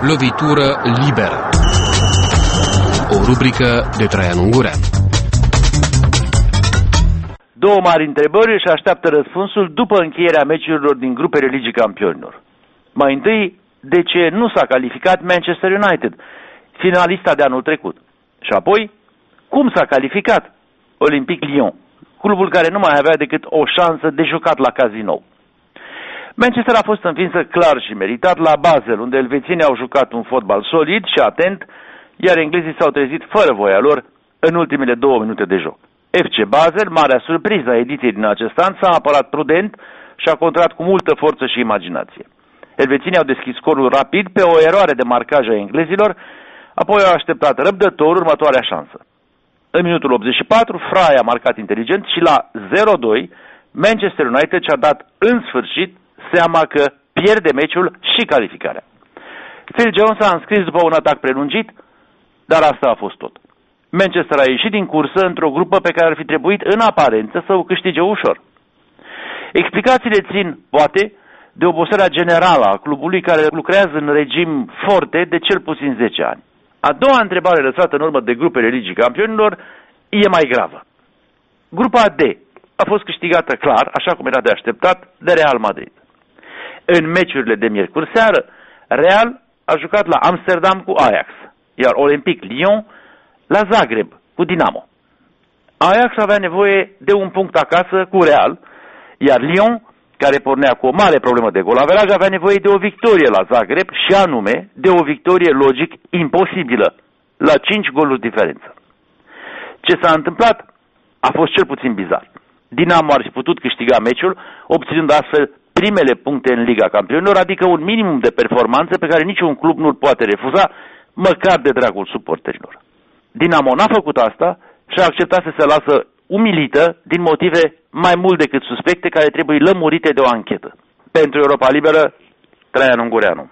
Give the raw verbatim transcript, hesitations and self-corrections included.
Lovitură liberă. O rubrică de Traian Ungureanu. Două mari întrebări își așteaptă răspunsul după încheierea meciurilor din grupele Ligii Campionilor. Mai întâi, de ce nu s-a calificat Manchester United, finalista de anul trecut? Și apoi, cum s-a calificat Olympique Lyon, clubul care nu mai avea decât o șansă de jucat la cazinou? Manchester a fost învinsă clar și meritat la Basel, unde elvețienii au jucat un fotbal solid și atent, iar englezii s-au trezit fără voia lor în ultimele două minute de joc. F C Basel, marea surpriză a ediției din acest an, s-a apărat prudent și a contrat cu multă forță și imaginație. Elvețienii au deschis scorul rapid pe o eroare de marcaj a englezilor, apoi au așteptat răbdător următoarea șansă. În minutul optzeci și patru, Fry a marcat inteligent și la zero doi, Manchester United și-a dat în sfârșit seama că pierde meciul și calificarea. Phil Jones a înscris după un atac prelungit, dar asta a fost tot. Manchester a ieșit din cursă într-o grupă pe care ar fi trebuit în aparență să o câștige ușor. Explicațiile țin, poate, de oboseala generală a clubului care lucrează în regim forte de cel puțin zece ani. A doua întrebare lăsată în urmă de grupele Ligii Campionilor e mai gravă. Grupa D a fost câștigată clar, așa cum era de așteptat, de Real Madrid. În meciurile de miercuri seară, Real a jucat la Amsterdam cu Ajax, iar Olympique Lyon la Zagreb cu Dinamo. Ajax avea nevoie de un punct acasă cu Real, iar Lyon, care pornea cu o mare problemă de golaveraj, avea nevoie de o victorie la Zagreb și anume de o victorie logic imposibilă, la cinci goluri diferență. Ce s-a întâmplat a fost cel puțin bizar. Dinamo ar fi putut câștiga meciul, obținând astfel primele puncte în Liga Campionilor, adică un minimum de performanță pe care niciun club nu-l poate refuza, măcar de dragul suporterilor. Dinamo n-a făcut asta și a acceptat să se lasă umilită din motive mai mult decât suspecte care trebuie lămurite de o anchetă. Pentru Europa Liberă, Traian Ungureanu.